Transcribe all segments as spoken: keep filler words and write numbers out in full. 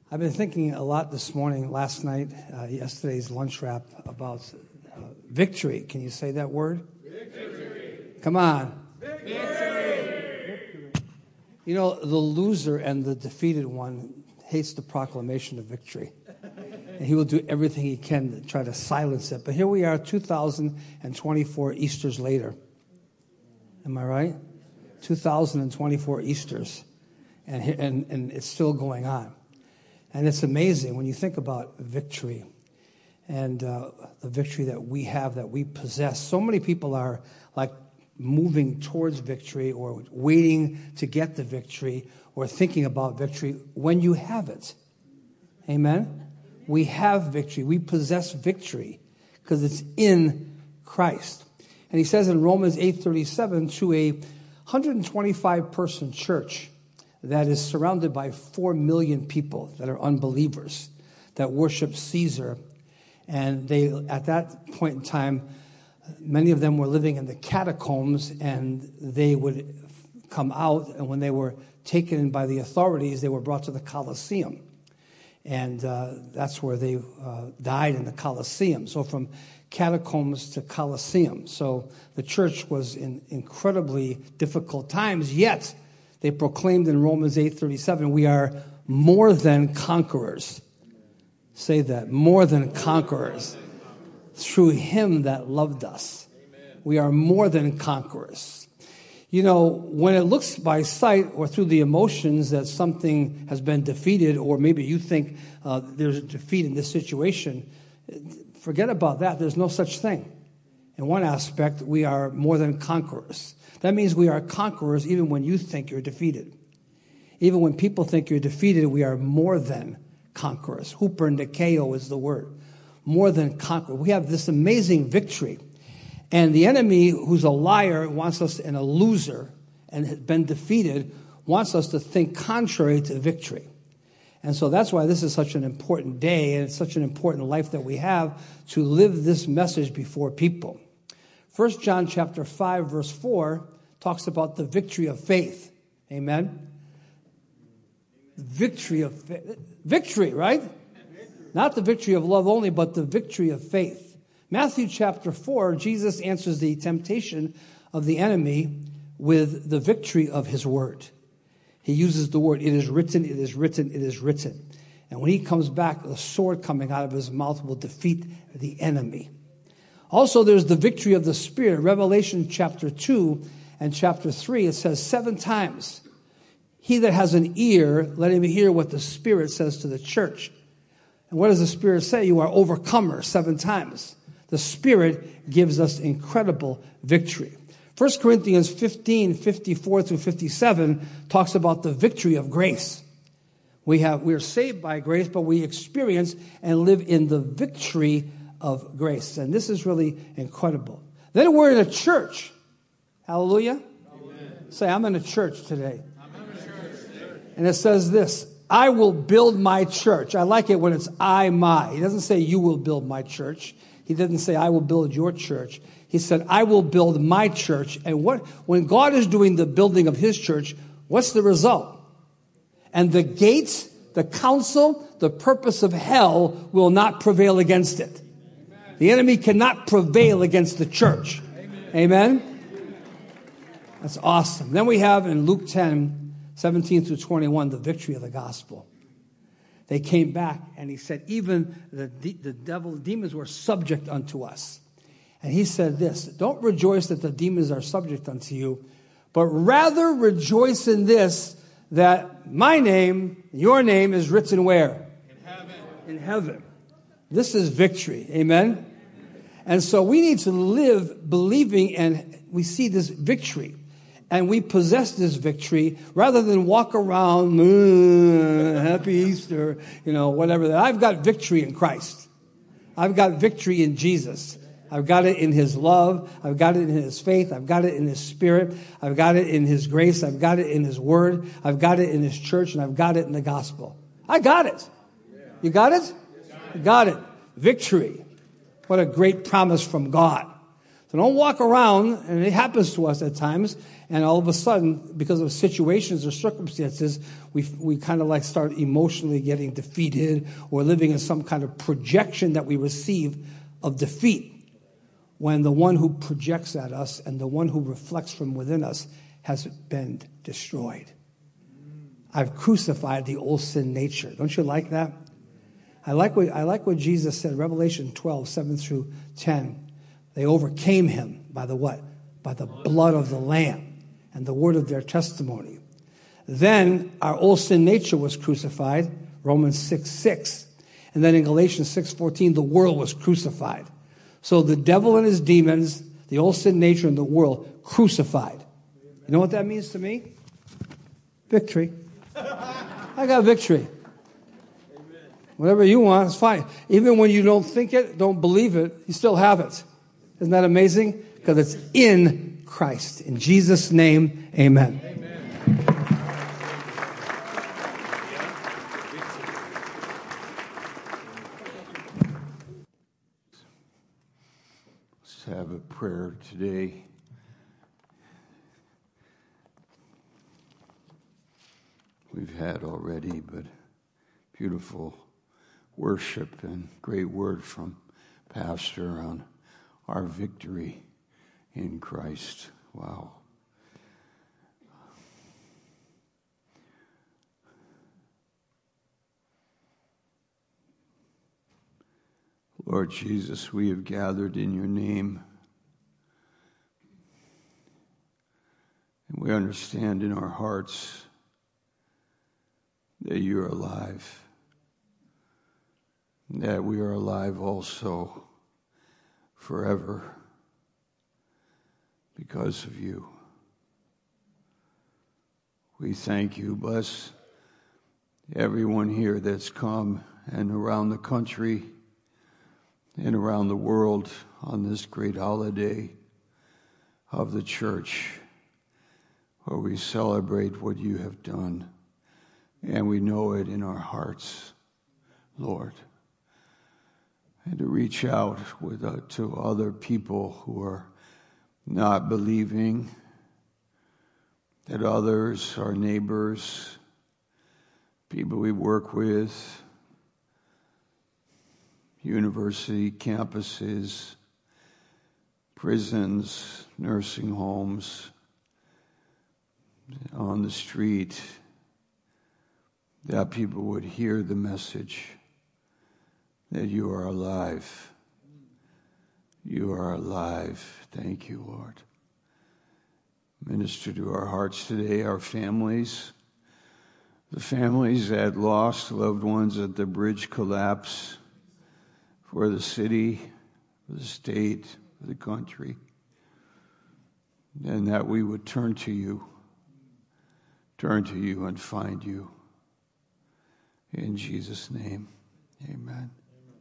I've been thinking a lot this morning, last night, uh, yesterday's lunch wrap about uh, victory. Can you say that word? Victory. Come on. Victory. Victory. You know, the loser and the defeated one hates the proclamation of victory. And he will do everything he can to try to silence it. But here we are, two thousand twenty-four Easters later. Am I right? two thousand twenty-four Easters. And, and, and it's still going on. And it's amazing when you think about victory and uh, the victory that we have, that we possess. So many people are like moving towards victory or waiting to get the victory or thinking about victory when you have it. Amen? We have victory. We possess victory because it's in Christ. And he says in Romans eight thirty-seven, to a one hundred twenty-five person church that is surrounded by four million people that are unbelievers, that worship Caesar. And they, at that point in time, many of them were living in the catacombs, and they would come out, and when they were taken by the authorities, they were brought to the Colosseum. And uh, that's where they uh, died, in the Colosseum. So from catacombs to Colosseum. So the church was in incredibly difficult times, yet they proclaimed in Romans eight thirty-seven, we are more than conquerors. Say that, more than conquerors. Through him that loved us. We are more than conquerors. You know, when it looks by sight or through the emotions that something has been defeated, or maybe you think uh, there's a defeat in this situation, forget about that. There's no such thing. In one aspect, we are more than conquerors. That means we are conquerors even when you think you're defeated. Even when people think you're defeated, we are more than conquerors. Huper Nikeo is the word. More than conquerors. We have this amazing victory. And the enemy, who's a liar, wants us, and a loser, and has been defeated, wants us to think contrary to victory. And so that's why this is such an important day, and it's such an important life that we have to live this message before people. First John chapter five, verse four, talks about the victory of faith. Amen? Victory of faith. Victory, right? Not the victory of love only, but the victory of faith. Matthew chapter four, Jesus answers the temptation of the enemy with the victory of his word. He uses the word, it is written, it is written, it is written. And when he comes back, the sword coming out of his mouth will defeat the enemy. Also, there's the victory of the Spirit. Revelation chapter two and chapter three, it says seven times, he that has an ear, let him hear what the Spirit says to the church. And what does the Spirit say? You are overcomers seven times. The Spirit gives us incredible victory. First Corinthians fifteen, fifty-four through fifty-seven talks about the victory of grace. We have, we are saved by grace, but we experience and live in the victory of grace. And this is really incredible. Then we're in a church. Hallelujah. Amen. Say, I'm in a church today. I'm in a church today. And it says this, I will build my church. I like it when it's I, my. He doesn't say you will build my church. He didn't say I will build your church. He said, I will build my church. And what, when God is doing the building of his church, what's the result? And the gates, the counsel, the purpose of hell will not prevail against it. Amen. The enemy cannot prevail against the church. Amen. Amen? That's awesome. Then we have in Luke ten, seventeen through twenty-one, the victory of the gospel. They came back, and he said, even the, the devil, the demons were subject unto us. And he said this, don't rejoice that the demons are subject unto you, but rather rejoice in this, that my name, your name is written where? In heaven. In heaven. This is victory. Amen? And so we need to live believing, and we see this victory. And we possess this victory rather than walk around, uh, happy Easter, you know, whatever. I've got victory in Christ. I've got victory in Jesus. I've got it in his love. I've got it in his faith. I've got it in his spirit. I've got it in his grace. I've got it in his word. I've got it in his church, and I've got it in the gospel. I got it. You got it? You got it. Victory. What a great promise from God. So don't walk around, and it happens to us at times, and all of a sudden, because of situations or circumstances, we we kind of like start emotionally getting defeated or living in some kind of projection that we receive of defeat, when the one who projects at us and the one who reflects from within us has been destroyed. I've crucified the old sin nature. Don't you like that? I like what I like what Jesus said, Revelation twelve, seven through ten. They overcame him by the what? By the blood of the Lamb and the word of their testimony. Then our old sin nature was crucified, Romans six, six. And then in Galatians six, fourteen, the world was crucified. So the devil and his demons, the old sin nature and the world, crucified. You know what that means to me? Victory. I got victory. Whatever you want, it's fine. Even when you don't think it, don't believe it, you still have it. Isn't that amazing? Because it's in Christ. In Jesus' name, amen. Amen. Let's have a prayer today. We've had already, but beautiful worship and great word from Pastor on our victory in Christ. Wow. Lord Jesus, we have gathered in your name. And we understand in our hearts that you are alive. That we are alive also forever because of you. We thank you. Bless everyone here that's come and around the country and around the world on this great holiday of the church, where we celebrate what you have done, and we know it in our hearts, Lord. And to reach out with uh, to other people who are not believing, that others, our neighbors, people we work with, university campuses, prisons, nursing homes, on the street, that people would hear the message that you are alive. You are alive. Thank you, Lord. Minister to our hearts today, our families, the families that lost loved ones at the bridge collapse, for the city, for the state, for the country, and that we would turn to you, turn to you and find you. In Jesus' name, amen.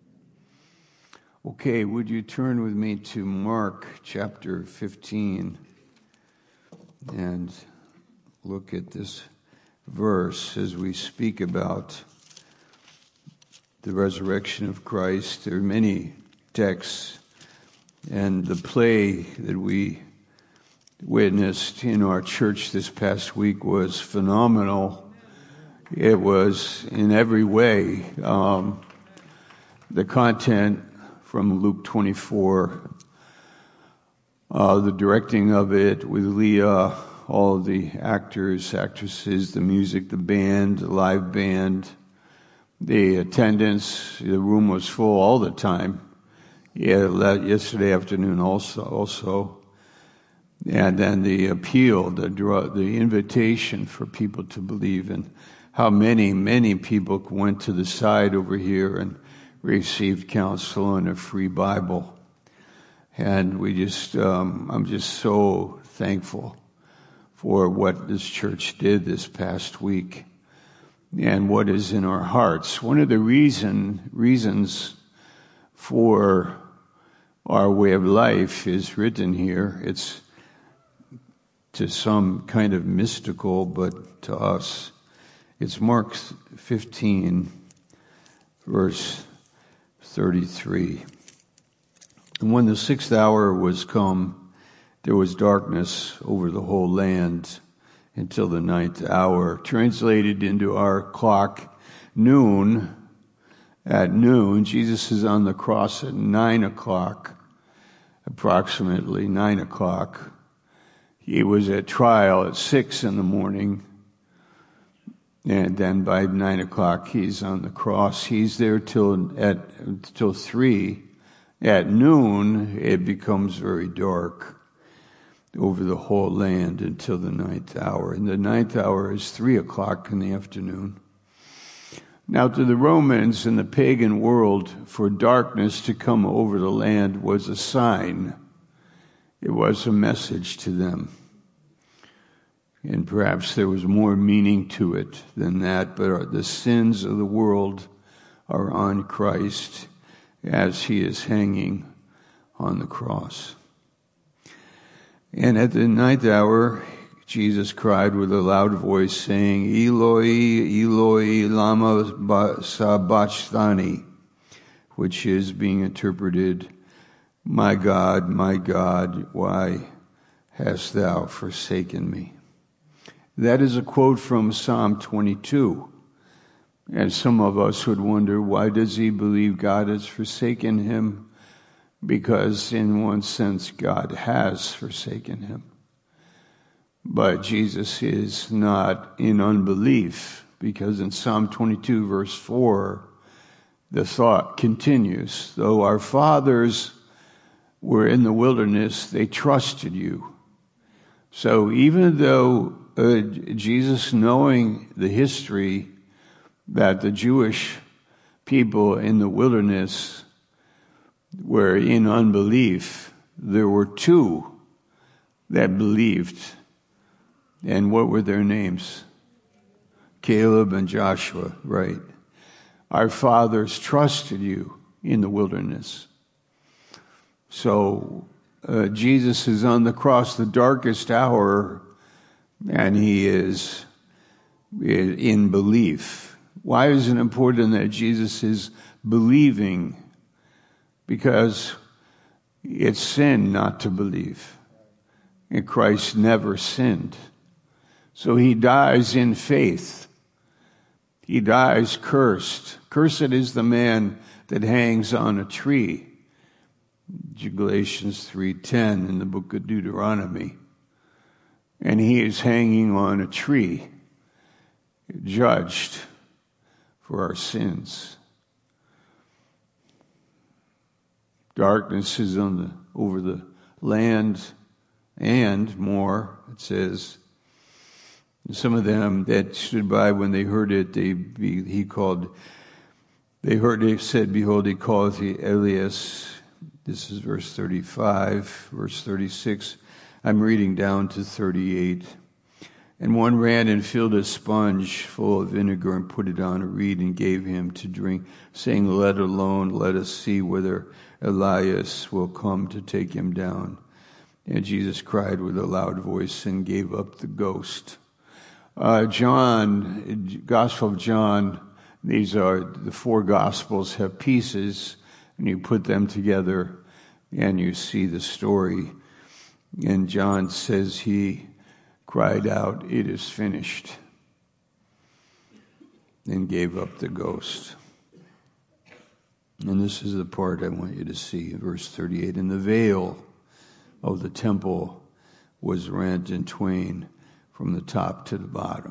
Okay, would you turn with me to Mark chapter fifteen and look at this verse as we speak about the resurrection of Christ. There are many texts, and the play that we witnessed in our church this past week was phenomenal. It was in every way. Um, the content from Luke twenty-four, uh, the directing of it with Leah, all of the actors, actresses, the music, the band, the live band, the attendance, the room was full all the time. Yeah, yesterday afternoon also, also. And then the appeal, the draw, the invitation for people to believe, and how many, many people went to the side over here and received counsel and a free Bible. And we just, um, I'm just so thankful for what this church did this past week and what is in our hearts. One of the reason reasons for our way of life is written here. It's to some kind of mystical, but to us, it's Mark fifteen, verse thirty-three. And when the sixth hour was come, there was darkness over the whole land until the ninth hour. Translated into our clock, noon. At noon, Jesus is on the cross at nine o'clock, approximately nine o'clock. He was at trial at six in the morning. And then by nine o'clock, he's on the cross. He's there till at till three. At noon, it becomes very dark over the whole land until the ninth hour. And the ninth hour is three o'clock in the afternoon. Now, to the Romans and the pagan world, for darkness to come over the land was a sign. It was a message to them. And perhaps there was more meaning to it than that, but the sins of the world are on Christ as he is hanging on the cross. And at the ninth hour, Jesus cried with a loud voice, saying, Eloi, Eloi, lama sabachthani, which is being interpreted, My God, my God, why hast thou forsaken me? That is a quote from Psalm twenty-two. And some of us would wonder, why does he believe God has forsaken him? Because in one sense, God has forsaken him. But Jesus is not in unbelief, because in Psalm twenty-two, verse four, the thought continues, though our fathers were in the wilderness, they trusted you. So even though uh, Jesus, knowing the history that the Jewish people in the wilderness were in unbelief, there were two that believed. And what were their names? Caleb and Joshua, right? Our fathers trusted you in the wilderness. So uh, Jesus is on the cross, the darkest hour, and he is in belief. Why is it important that Jesus is believing? Because it's sin not to believe. And Christ never sinned. So he dies in faith. He dies cursed. Cursed is the man that hangs on a tree. Galatians three ten in the book of Deuteronomy. And he is hanging on a tree, judged for our sins. Darkness is on the over the land, and more, it says. Some of them that stood by when they heard it, they he called. They heard it said, "Behold, he calleth thee Elias." This is verse thirty-five, verse thirty-six. I'm reading down to thirty-eight. And one ran and filled a sponge full of vinegar and put it on a reed and gave him to drink, saying, "Let alone, let us see whether Elias will come to take him down." And Jesus cried with a loud voice and gave up the ghost. Uh, John, Gospel of John, these are the four Gospels have pieces, and you put them together and you see the story. And John says he cried out, "It is finished," and gave up the ghost. And this is the part I want you to see, verse thirty-eight. And the veil of the temple was rent in twain from the top to the bottom.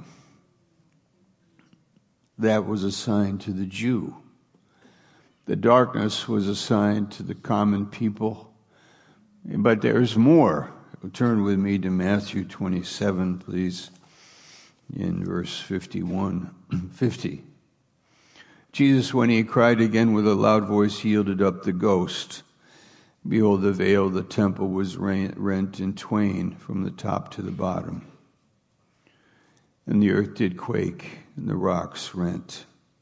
That was a sign to the Jew. The darkness was a sign to the common people. But there's more. Turn with me to Matthew twenty-seven, please, in verse fifty-one, fifty. Jesus, when he cried again with a loud voice, yielded up the ghost. Behold, the veil of the temple was rent in twain from the top to the bottom. And the earth did quake, and the rocks rent.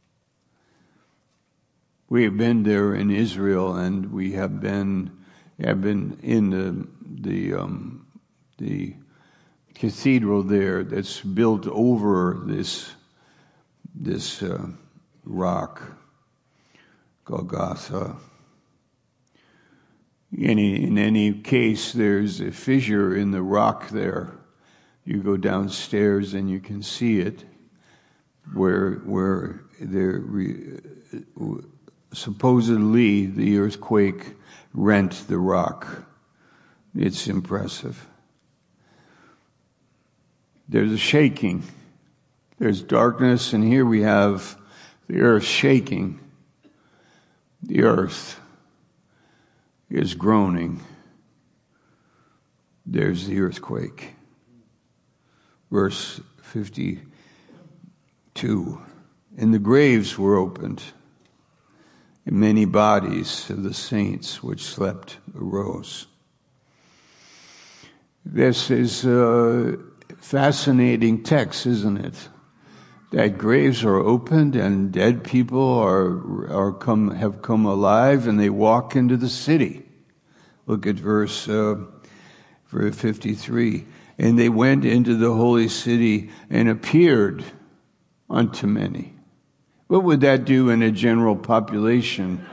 We have been there in Israel, and we have been have been in the the um, the cathedral there that's built over this this uh, rock, Golgotha. Any, in any case, there's a fissure in the rock there. You go downstairs and you can see it, where where there supposedly the earthquake rent the rock. It's impressive. There's a shaking. There's darkness, and here we have the earth shaking. The earth is groaning. There's the earthquake. Verse fifty-two. And the graves were opened, and many bodies of the saints which slept arose. This is a fascinating text, isn't it? That graves are opened and dead people are are come have come alive and they walk into the city. Look at verse uh, verse fifty-three. And they went into the holy city and appeared unto many. What would that do in a general population?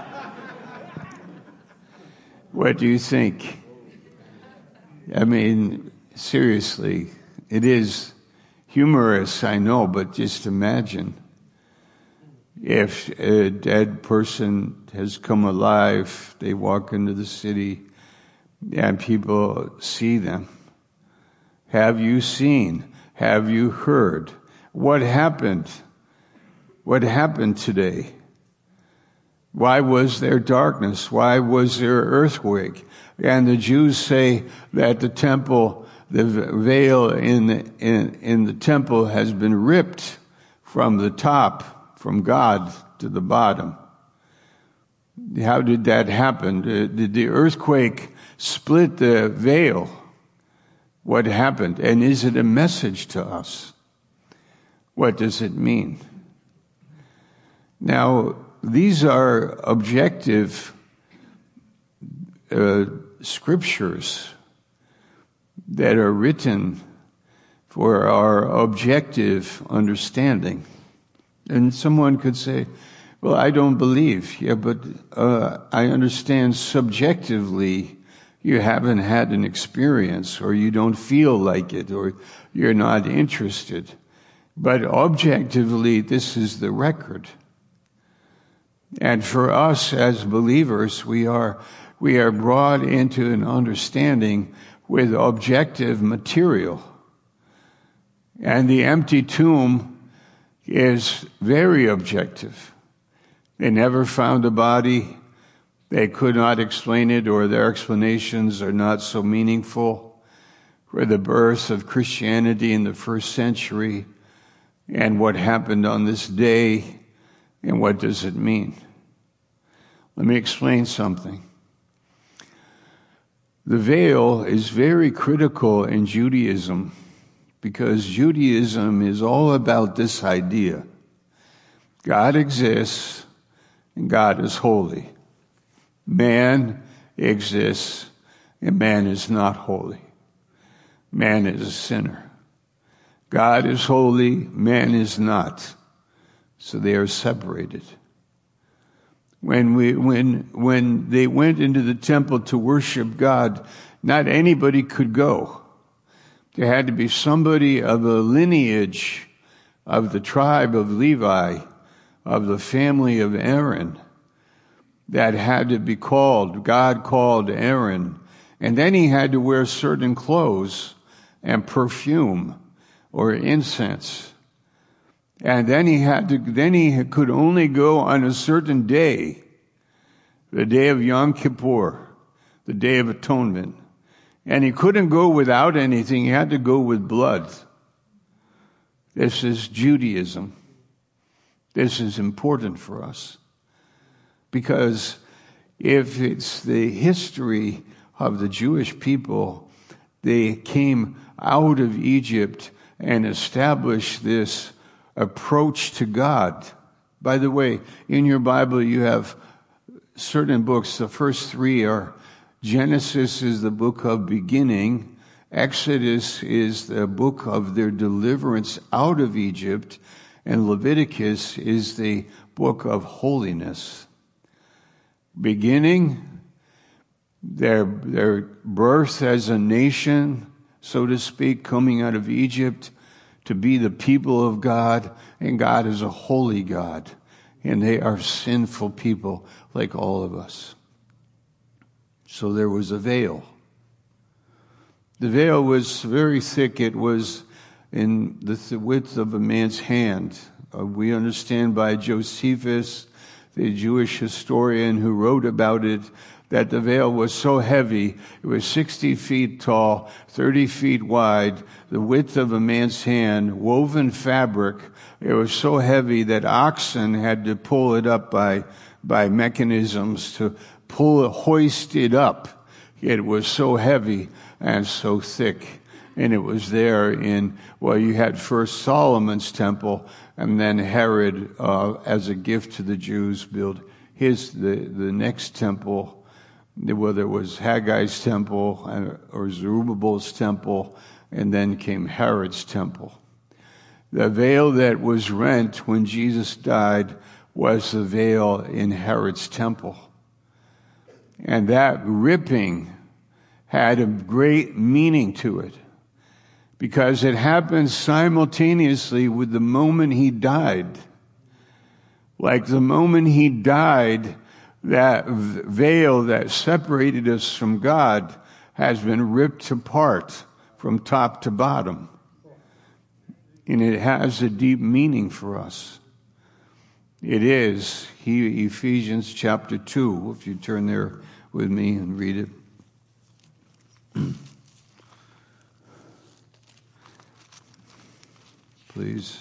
What do you think? I mean, seriously, it is humorous, I know, but just imagine if a dead person has come alive, they walk into the city, and people see them. Have you seen? Have you heard? What happened? What happened today? Why was there darkness? Why was there earthquake? And the Jews say that the temple, the veil in the, in, in the temple has been ripped from the top, from God to the bottom. How did that happen? Did the earthquake split the veil? What happened? And is it a message to us? What does it mean? Now, these are objective uh, scriptures that are written for our objective understanding. And someone could say, well, I don't believe. Yeah, but uh, I understand subjectively you haven't had an experience, or you don't feel like it, or you're not interested. But objectively, this is the record. And for us as believers, we are we are brought into an understanding with objective material. And the empty tomb is very objective. They never found a body. They could not explain it, or their explanations are not so meaningful for the birth of Christianity in the first century and what happened on this day and what does it mean. Let me explain something. The veil is very critical in Judaism because Judaism is all about this idea. God exists and God is holy. Man exists and man is not holy. Man is a sinner. God is holy, man is not. So they are separated. When we, when, when they went into the temple to worship God, not anybody could go. There had to be somebody of the lineage of the tribe of Levi, of the family of Aaron, that had to be called. God called Aaron. And then he had to wear certain clothes and perfume or incense. And then he had to, then he could only go on a certain day, the day of Yom Kippur, the Day of Atonement. And he couldn't go without anything. He had to go with blood. This is Judaism. This is important for us. Because if it's the history of the Jewish people, they came out of Egypt and established this approach to God. By the way, in your Bible you have certain books. The first three are Genesis is the book of beginning. Exodus is the book of their deliverance out of Egypt. And Leviticus is the book of holiness. Beginning, their, their birth as a nation, so to speak, coming out of Egypt to be the people of God, and God is a holy God, and they are sinful people like all of us. So there was a veil. The veil was very thick. It was in the th- width of a man's hand. Uh, we understand by Josephus, the Jewish historian who wrote about it, that the veil was so heavy, it was sixty feet tall, thirty feet wide, the width of a man's hand, woven fabric. It was so heavy that oxen had to pull it up by, by mechanisms to pull it, hoist it up. It was so heavy and so thick. And it was there in, well, you had first Solomon's temple, and then Herod, uh, as a gift to the Jews, built his, the, the next temple, whether it was Haggai's temple or Zerubbabel's temple, and then came Herod's temple. The veil that was rent when Jesus died was the veil in Herod's temple. And that ripping had a great meaning to it, because it happened simultaneously with the moment he died. Like the moment he died, that veil that separated us from God has been ripped apart from top to bottom. And it has a deep meaning for us. It is he, Ephesians chapter two, if you turn there with me and read it. Please.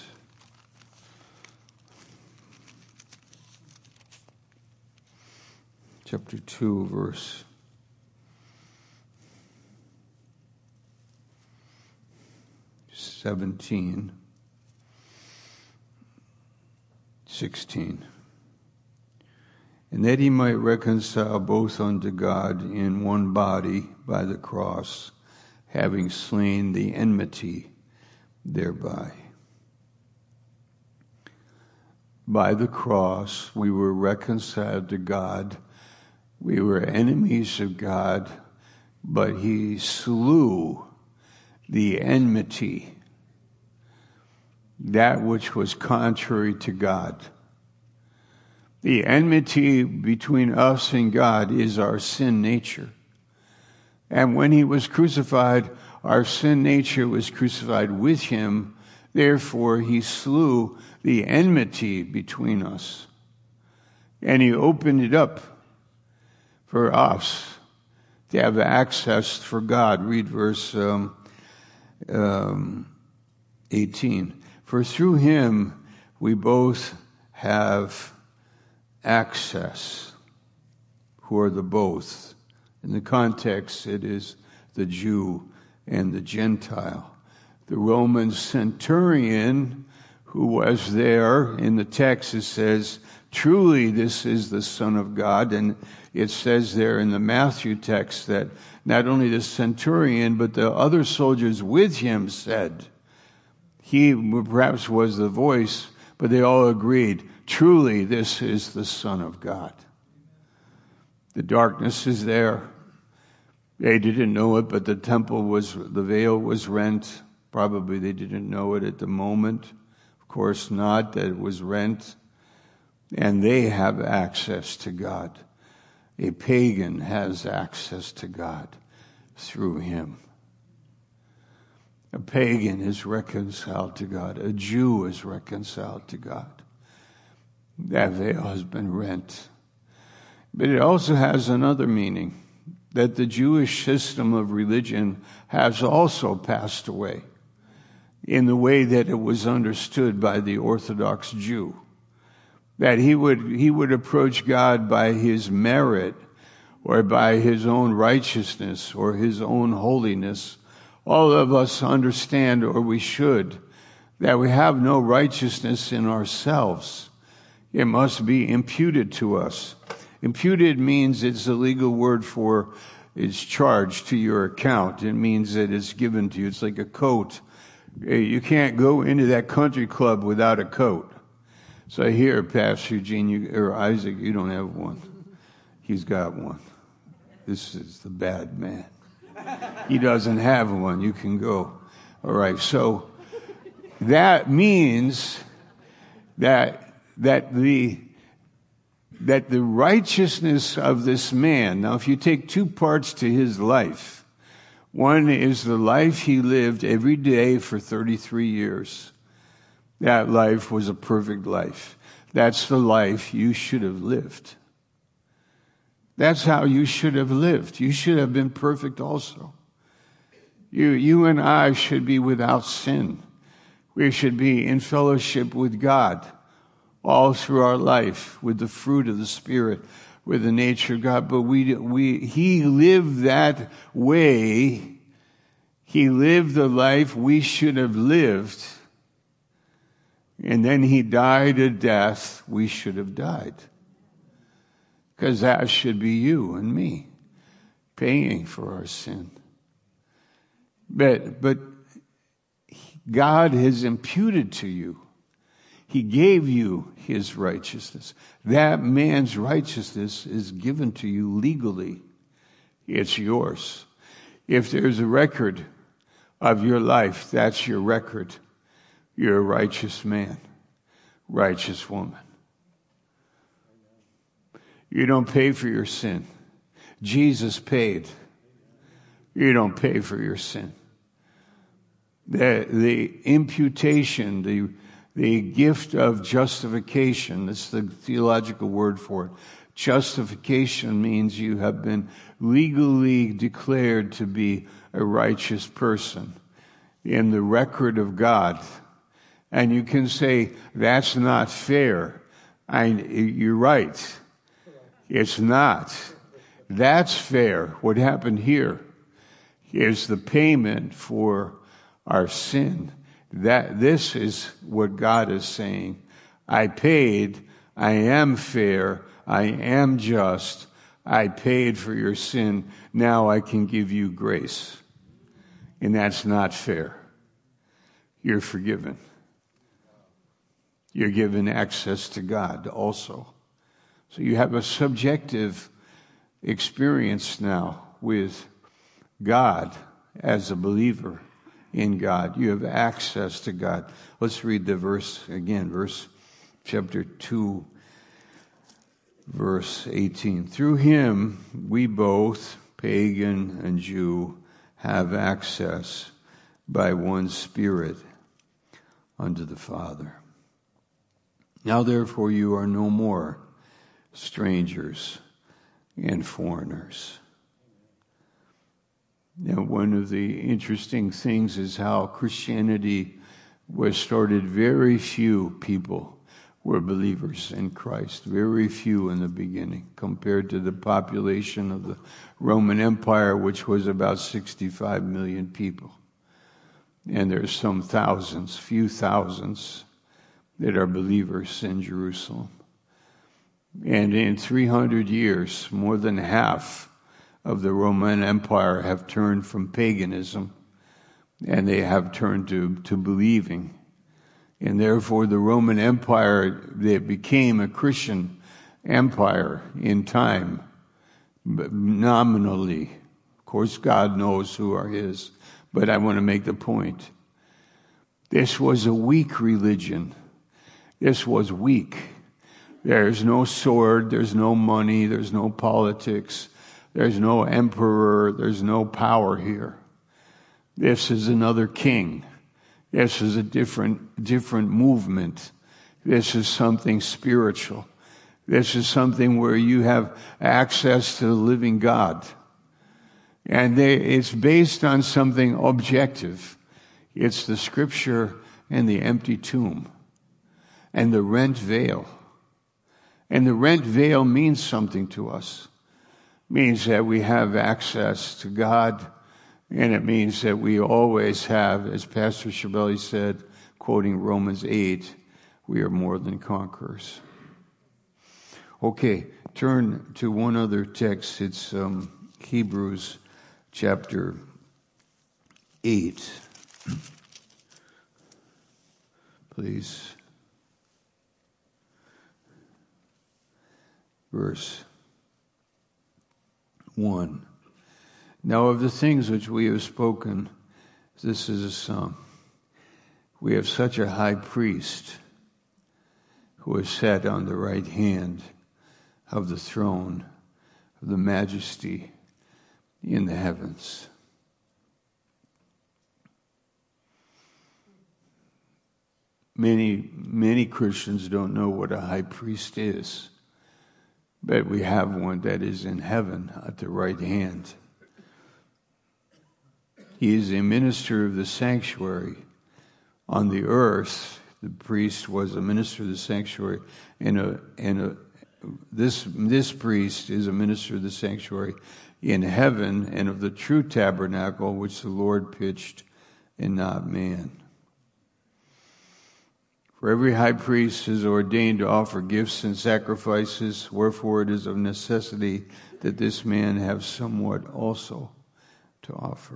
Chapter two, verse seventeen, sixteen. And that he might reconcile both unto God in one body by the cross, having slain the enmity thereby. By the cross, we were reconciled to God. We were enemies of God, but he slew the enmity, that which was contrary to God. The enmity between us and God is our sin nature. And when he was crucified, our sin nature was crucified with him. Therefore, he slew the enmity between us. And he opened it up for us to have access for God. Read verse um, um, eighteen. For through him we both have access. Who are the both? In the context, it is the Jew and the Gentile. The Roman centurion who was there, in the text it says, truly this is the Son of God. And it says there in the Matthew text that not only the centurion, but the other soldiers with him said, he perhaps was the voice, but they all agreed, truly this is the Son of God. The darkness is there. They didn't know it, but the temple was, the veil was rent. Probably they didn't know it at the moment. Of course not, that it was rent. And they have access to God. A pagan has access to God through him. A pagan is reconciled to God. A Jew is reconciled to God. That veil has been rent. But it also has another meaning, that the Jewish system of religion has also passed away in the way that it was understood by the Orthodox Jew. That he would, he would approach God by his merit or by his own righteousness or his own holiness. All of us understand, or we should, that we have no righteousness in ourselves. It must be imputed to us. Imputed means it's a legal word for it's charged to your account. It means that it's given to you. It's like a coat. You can't go into that country club without a coat. So here, Pastor Eugene, you, or Isaac, you don't have one. He's got one. This is the bad man. He doesn't have one. You can go. All right. So that means that that the that the righteousness of this man. Now, if you take two parts to his life, one is the life he lived every day for thirty-three years. That life was a perfect life. That's the life you should have lived. That's how you should have lived. You should have been perfect also. You, you and I should be without sin. We should be in fellowship with God all through our life, with the fruit of the Spirit, with the nature of God. But we, we, he lived that way. He lived the life we should have lived. And then he died a death we should have died. Because that should be you and me, paying for our sin. But, but God has imputed to you. He gave you his righteousness. That man's righteousness is given to you legally. It's yours. If there's a record of your life, that's your record. You're a righteous man, righteous woman. You don't pay for your sin. Jesus paid. You don't pay for your sin. The, the imputation, the, the gift of justification, that's the theological word for it. Justification means you have been legally declared to be a righteous person in the record of God. And you can say, that's not fair. I, you're right. It's not. That's fair. What happened here is the payment for our sin. That this is what God is saying. I paid. I am fair. I am just. I paid for your sin. Now I can give you grace. And that's not fair. You're forgiven. You're given access to God also. So you have a subjective experience now with God as a believer in God. You have access to God. Let's read the verse again, verse chapter two, verse eighteen. Through him we both, pagan and Jew, have access by one Spirit unto the Father. Now therefore you are no more strangers and foreigners. Now, one of the interesting things is how Christianity was started. Very few people were believers in Christ. Very few in the beginning, compared to the population of the Roman Empire, which was about sixty-five million people. And there's some thousands, few thousands, that are believers in Jerusalem. And in three hundred years, more than half of the Roman Empire have turned from paganism, and they have turned to, to believing. And therefore the Roman Empire, they became a Christian empire in time, but nominally. Of course, God knows who are his, but I want to make the point. This was a weak religion. This was weak. There's no sword, there's no money, there's no politics, there's no emperor, there's no power here. This is another king. This is a different, different movement. This is something spiritual. This is something where you have access to the living God. And they, it's based on something objective. It's the scripture and the empty tomb and the rent veil. And the rent veil means something to us. It means that we have access to God, and it means that we always have, as Pastor Shabeli said, quoting Romans eight, we are more than conquerors. Okay, turn to one other text. It's um, Hebrews chapter eight. Please. Verse one. Now of the things which we have spoken, this is a sum. We have such a high priest who is set on the right hand of the throne of the majesty in the heavens. Many, many Christians don't know what a high priest is, but we have one that is in heaven at the right hand. He is a minister of the sanctuary. On the earth, the priest was a minister of the sanctuary, and a, and a, this, this priest is a minister of the sanctuary in heaven and of the true tabernacle which the Lord pitched and not man. For every high priest is ordained to offer gifts and sacrifices, wherefore it is of necessity that this man have somewhat also to offer.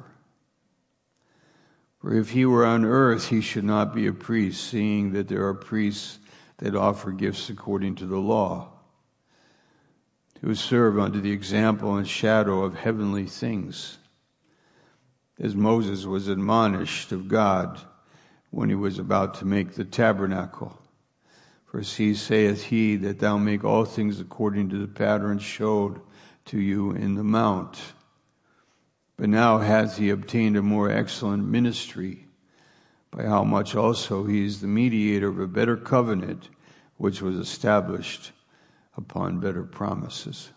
For if he were on earth, he should not be a priest, seeing that there are priests that offer gifts according to the law, who serve under the example and shadow of heavenly things, as Moses was admonished of God when he was about to make the tabernacle. For he saith he that thou make all things according to the pattern showed to you in the mount. But now hath he obtained a more excellent ministry, by how much also he is the mediator of a better covenant, which was established upon better promises.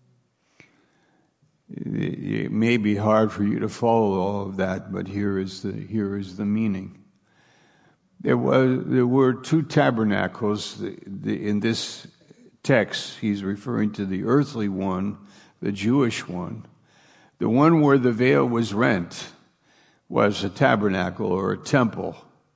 It may be hard for you to follow all of that, but here is the here is the meaning. There was there were two tabernacles. The, the, in this text, he's referring to the earthly one, the Jewish one. The one where the veil was rent was a tabernacle or a temple.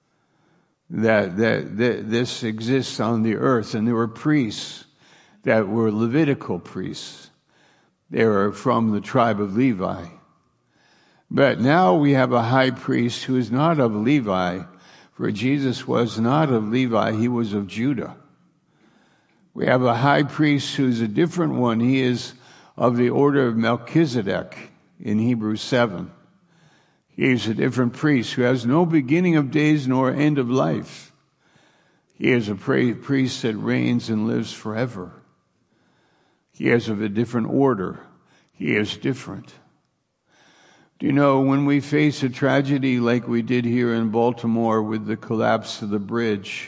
That, that, that this exists on the earth, and there were priests that were Levitical priests. They were from the tribe of Levi. But now we have a high priest who is not of Levi, for Jesus was not of Levi, he was of Judah. We have a high priest who's a different one. He is of the order of Melchizedek in Hebrews seven. He is a different priest who has no beginning of days nor end of life. He is a priest that reigns and lives forever. He is of a different order. He is different. Do you know, when we face a tragedy like we did here in Baltimore with the collapse of the bridge,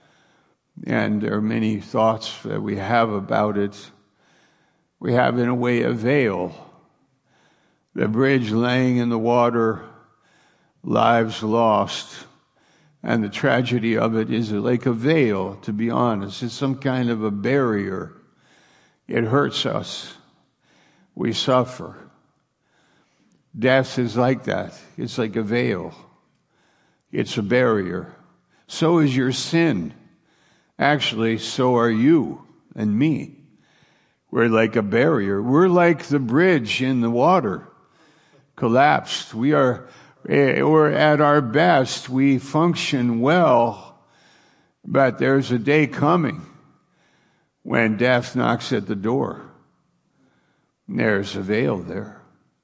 and there are many thoughts that we have about it, we have in a way a veil. The bridge laying in the water, lives lost, and the tragedy of it is like a veil, to be honest. It's some kind of a barrier. It hurts us. We suffer. Death is like that. It's like a veil. It's a barrier. So is your sin. Actually, so are you and me. We're like a barrier. We're like the bridge in the water. Collapsed. We are, or at our best, we function well, but there's a day coming when death knocks at the door. There's a veil there.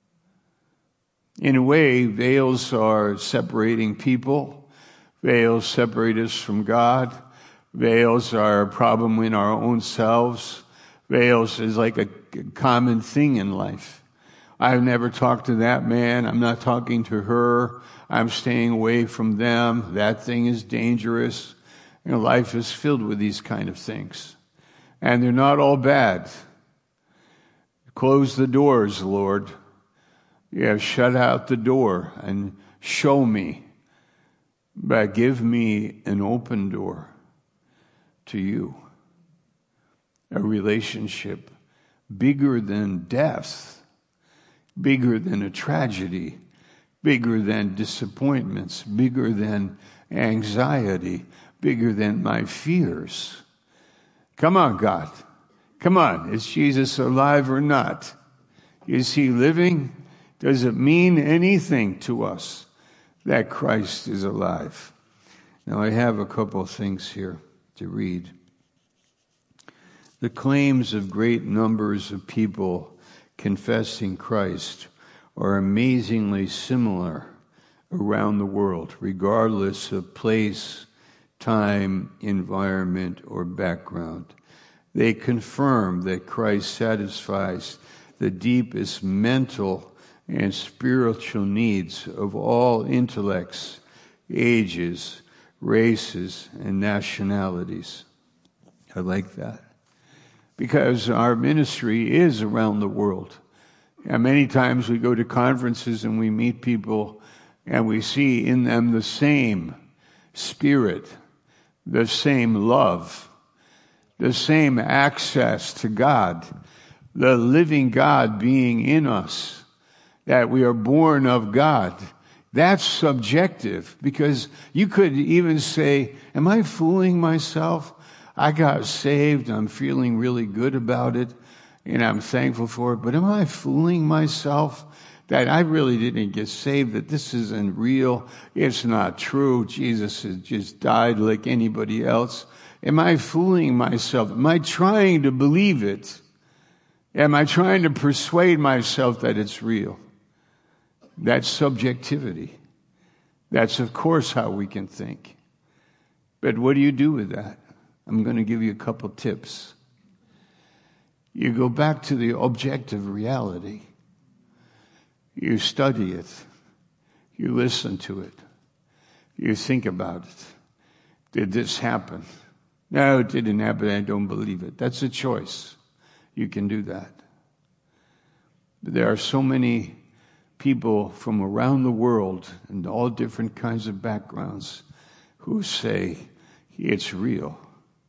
In a way, veils are separating people. Veils separate us from God. Veils are a problem in our own selves. Veils is like a common thing in life. I've never talked to that man. I'm not talking to her. I'm staying away from them. That thing is dangerous. You know, life is filled with these kind of things. And they're not all bad. Close the doors, Lord. Yeah, shut out the door and show me. But give me an open door to you. A relationship bigger than death, bigger than a tragedy, bigger than disappointments, bigger than anxiety, bigger than my fears. Come on, God. Come on. Is Jesus alive or not? Is he living? Does it mean anything to us that Christ is alive? Now, I have a couple of things here to read. The claims of great numbers of people confessing Christ are amazingly similar around the world, regardless of place, time, environment, or background. They confirm that Christ satisfies the deepest mental and spiritual needs of all intellects, ages, races, and nationalities. I like that. Because our ministry is around the world. And many times we go to conferences and we meet people and we see in them the same spirit, the same love, the same access to God, the living God being in us, that we are born of God. That's subjective, because you could even say, am I fooling myself? I got saved, I'm feeling really good about it, and I'm thankful for it, but am I fooling myself that I really didn't get saved, that this isn't real, it's not true, Jesus has just died like anybody else? Am I fooling myself? Am I trying to believe it? Am I trying to persuade myself that it's real? That's subjectivity. That's, of course, how we can think. But what do you do with that? I'm going to give you a couple tips. You go back to the objective reality. You study it. You listen to it. You think about it. Did this happen? No, it didn't happen. I don't believe it. That's a choice. You can do that. But there are so many people from around the world and all different kinds of backgrounds who say it's real.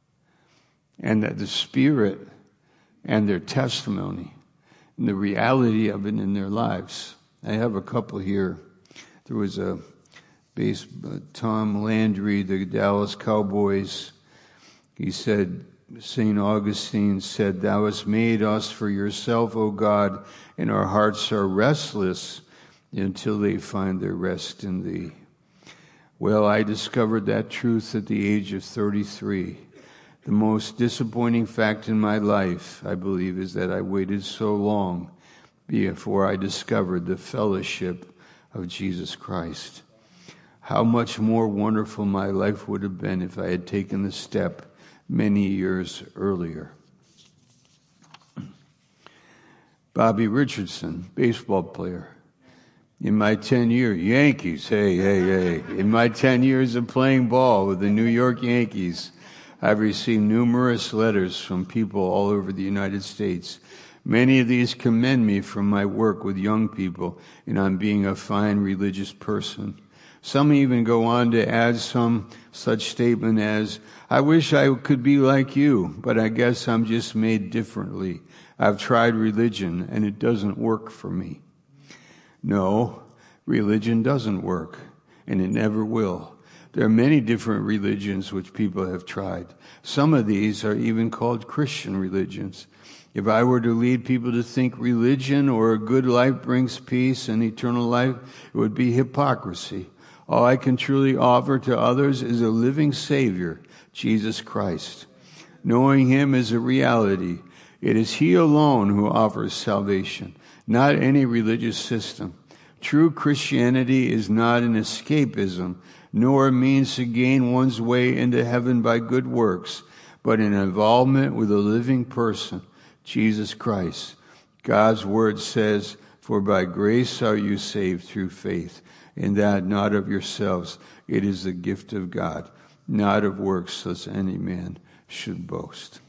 And that the Spirit and their testimony and the reality of it in their lives. I have a couple here. There was a base, uh, Tom Landry, the Dallas Cowboys. He said, Saint Augustine said, "Thou hast made us for yourself, O God, and our hearts are restless until they find their rest in thee." Well, I discovered that truth at the age of thirty-three. The most disappointing fact in my life, I believe, is that I waited so long before I discovered the fellowship of Jesus Christ. How much more wonderful my life would have been if I had taken the step many years earlier. Bobby Richardson, baseball player. In my ten years, Yankees, hey, hey, hey. In my ten years of playing ball with the New York Yankees, I've received numerous letters from people all over the United States. Many of these commend me for my work with young people and on being a fine religious person. Some even go on to add some such statement as, "I wish I could be like you, but I guess I'm just made differently. I've tried religion and it doesn't work for me." No, religion doesn't work, and it never will. There are many different religions which people have tried. Some of these are even called Christian religions. If I were to lead people to think religion or a good life brings peace and eternal life, it would be hypocrisy. All I can truly offer to others is a living Savior, Jesus Christ. Knowing Him is a reality. It is He alone who offers salvation, not any religious system. True Christianity is not an escapism, nor a means to gain one's way into heaven by good works, but an involvement with a living person, Jesus Christ. God's word says, "For by grace are you saved through faith, and that not of yourselves. It is the gift of God, not of works, lest any man should boast."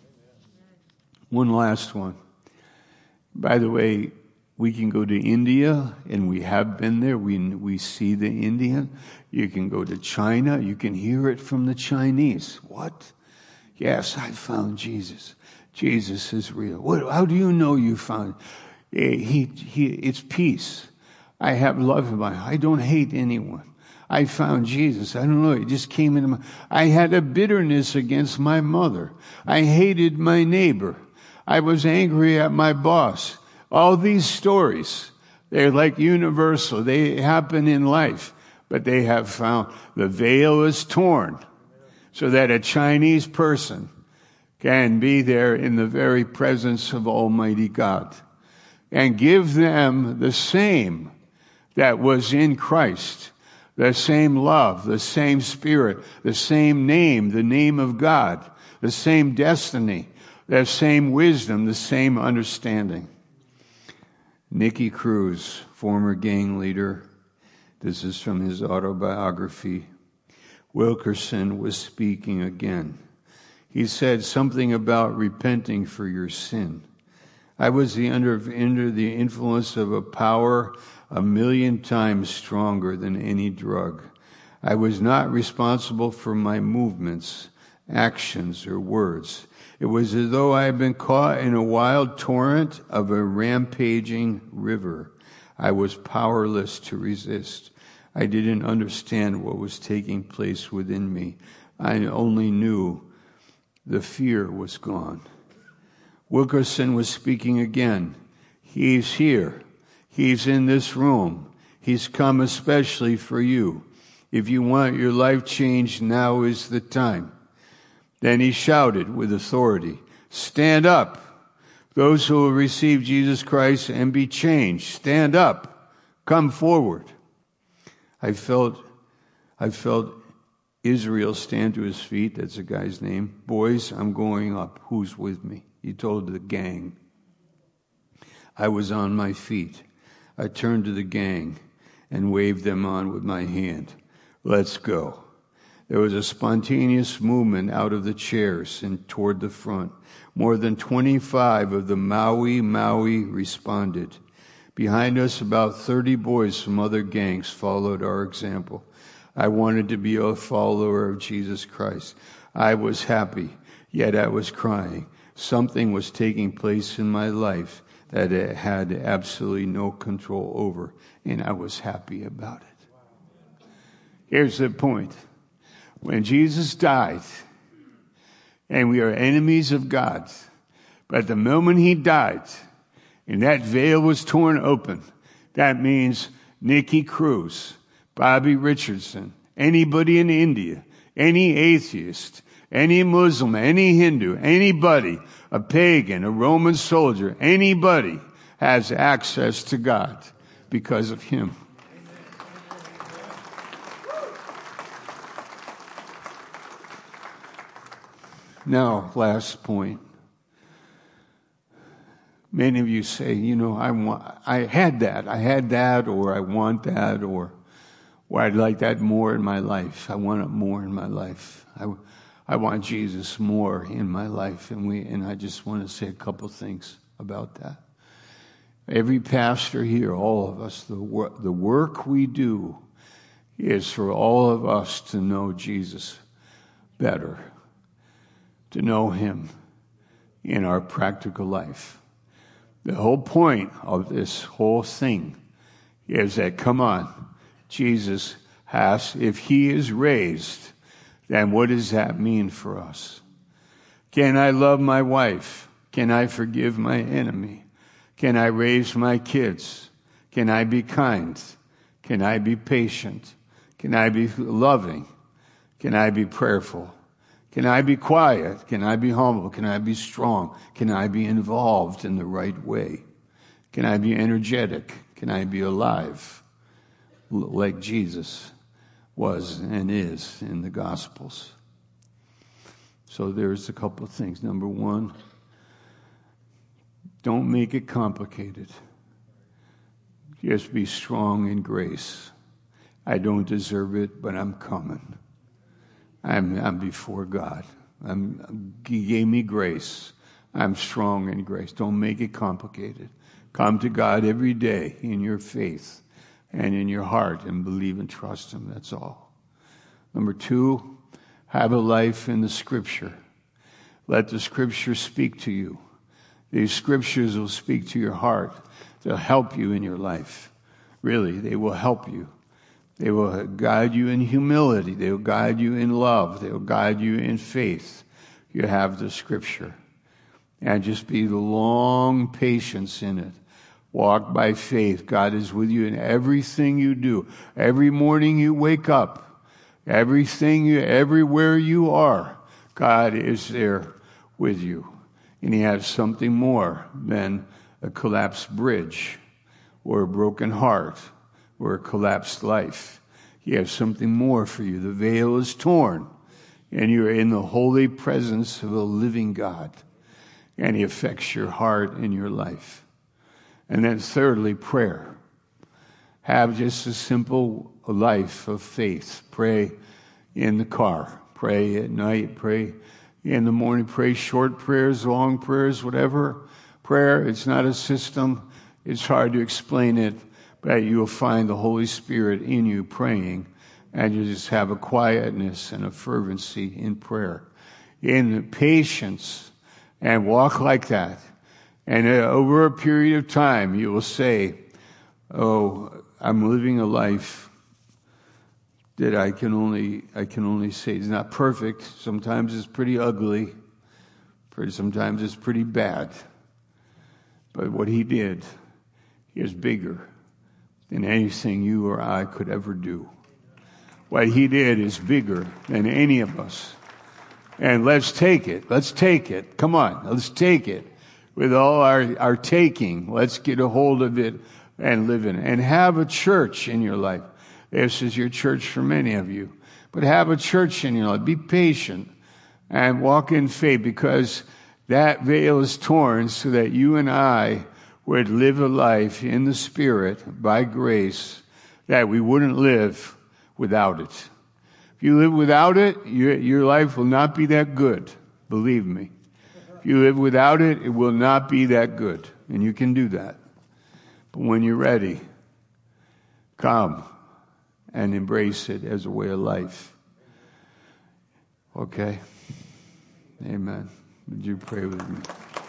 One last one. By the way, we can go to India, and we have been there. We we see the Indian. You can go to China. You can hear it from the Chinese. What? Yes, I found Jesus. Jesus is real. What? How do you know you found? He he. It's peace. I have love in my heart. I don't hate anyone. I found Jesus. I don't know. It just came into my. I had a bitterness against my mother. I hated my neighbor. I was angry at my boss. All these stories, they're like universal. They happen in life, but they have found the veil is torn so that a Chinese person can be there in the very presence of Almighty God. and give them the same that was in Christ, the same love, the same Spirit, the same name, the name of God, the same destiny, the same wisdom, the same understanding. Nicky Cruz, former gang leader, this is from his autobiography. Wilkerson was speaking again. He said something about repenting for your sin. I was the under, under the influence of a power a million times stronger than any drug. I was not responsible for my movements, actions, or words. It was as though I had been caught in a wild torrent of a rampaging river. I was powerless to resist. I didn't understand what was taking place within me. I only knew the fear was gone. Wilkerson was speaking again. He's here. He's in this room. He's come especially for you. If you want your life changed, now is the time. Then he shouted with authority, stand up. Those who will receive Jesus Christ and be changed, stand up. Come forward. I felt, I felt Israel stand to his feet. That's a guy's name. Boys, I'm going up. Who's with me? He told the gang. I was on my feet. I turned to the gang and waved them on with my hand. Let's go. There was a spontaneous movement out of the chairs and toward the front. More than twenty-five of the Maui Maui responded. Behind us, about thirty boys from other gangs followed our example. I wanted to be a follower of Jesus Christ. I was happy, yet I was crying. Something was taking place in my life that I had absolutely no control over, and I was happy about it. Here's the point. When Jesus died, and we are enemies of God, but the moment he died, and that veil was torn open, that means Nicky Cruz, Bobby Richardson, anybody in India, any atheist, any Muslim, any Hindu, anybody, a pagan, a Roman soldier, anybody has access to God because of him. Now, last point. Many of you say, you know, I want, I had that, I had that, or I want that, or, or I'd like that more in my life. I want it more in my life. I, I want Jesus more in my life, and we, and I just want to say a couple things about that. Every pastor here, all of us, the work, the work we do is for all of us to know Jesus better, to know him in our practical life. The whole point of this whole thing is that, come on, Jesus has, if he is raised, then what does that mean for us? Can I love my wife? Can I forgive my enemy? Can I raise my kids? Can I be kind? Can I be patient? Can I be loving? Can I be prayerful? Can I be quiet? Can I be humble? Can I be strong? Can I be involved in the right way? Can I be energetic? Can I be alive like Jesus was and is in the Gospels? So there's a couple of things. Number one, don't make it complicated. Just be strong in grace. I don't deserve it, but I'm coming. I'm, I'm before God. I'm, he gave me grace. I'm strong in grace. Don't make it complicated. Come to God every day in your faith and in your heart and believe and trust him. That's all. Number two, have a life in the Scripture. Let the Scripture speak to you. These Scriptures will speak to your heart. They'll help you in your life. Really, they will help you. They will guide you in humility. They will guide you in love. They will guide you in faith. You have the Scripture. And just be the long patience in it. Walk by faith. God is with you in everything you do. Every morning you wake up. Everything you, everywhere you are, God is there with you. And he has something more than a collapsed bridge or a broken heart or a collapsed life. He has something more for you. The veil is torn, and you're in the holy presence of a living God, and He affects your heart and your life. And then thirdly, prayer. Have just a simple life of faith. Pray in the car. Pray at night. Pray in the morning. Pray short prayers, long prayers, whatever. Prayer, it's not a system. It's hard to explain it, but you'll find the Holy Spirit in you praying, and you just have a quietness and a fervency in prayer, in patience, and walk like that. And uh, over a period of time, you will say, oh, I'm living a life that I can only I can only say is not perfect. Sometimes it's pretty ugly. Sometimes it's pretty bad. But what He did is bigger than anything you or I could ever do. What He did is bigger than any of us. And let's take it. Let's take it. Come on, let's take it. With all our, our taking, let's get a hold of it and live in it. And have a church in your life. This is your church for many of you. But have a church in your life. Be patient and walk in faith, because that veil is torn so that you and I would live a life in the Spirit by grace that we wouldn't live without it. If you live without it, your, your life will not be that good. Believe me. If you live without it, it will not be that good. And you can do that. But when you're ready, come and embrace it as a way of life. Okay? Amen. Would you pray with me?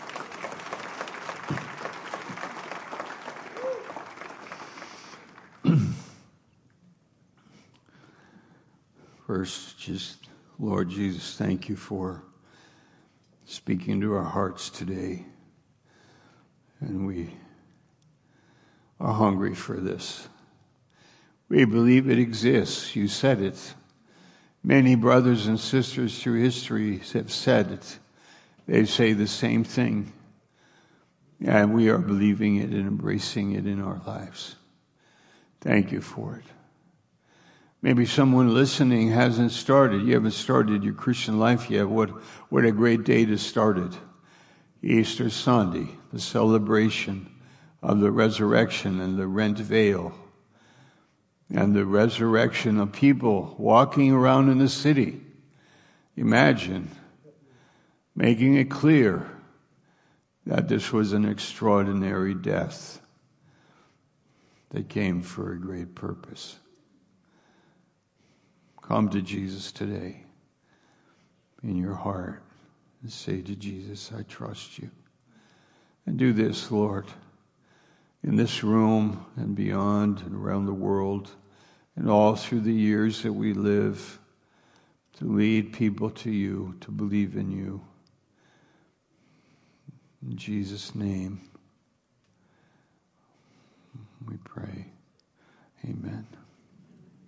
First, just, Lord Jesus, thank you for speaking to our hearts today. And we are hungry for this. We believe it exists. You said it. Many brothers and sisters through history have said it. They say the same thing. And we are believing it and embracing it in our lives. Thank you for it. Maybe someone listening hasn't started. You haven't started your Christian life yet. What, what a great day to start it. Easter Sunday, the celebration of the resurrection and the rent veil, and the resurrection of people walking around in the city. Imagine making it clear that this was an extraordinary death that came for a great purpose. Come to Jesus today in your heart and say to Jesus, I trust you. And do this, Lord, in this room and beyond and around the world and all through the years that we live, to lead people to you, to believe in you. In Jesus' name we pray. Amen.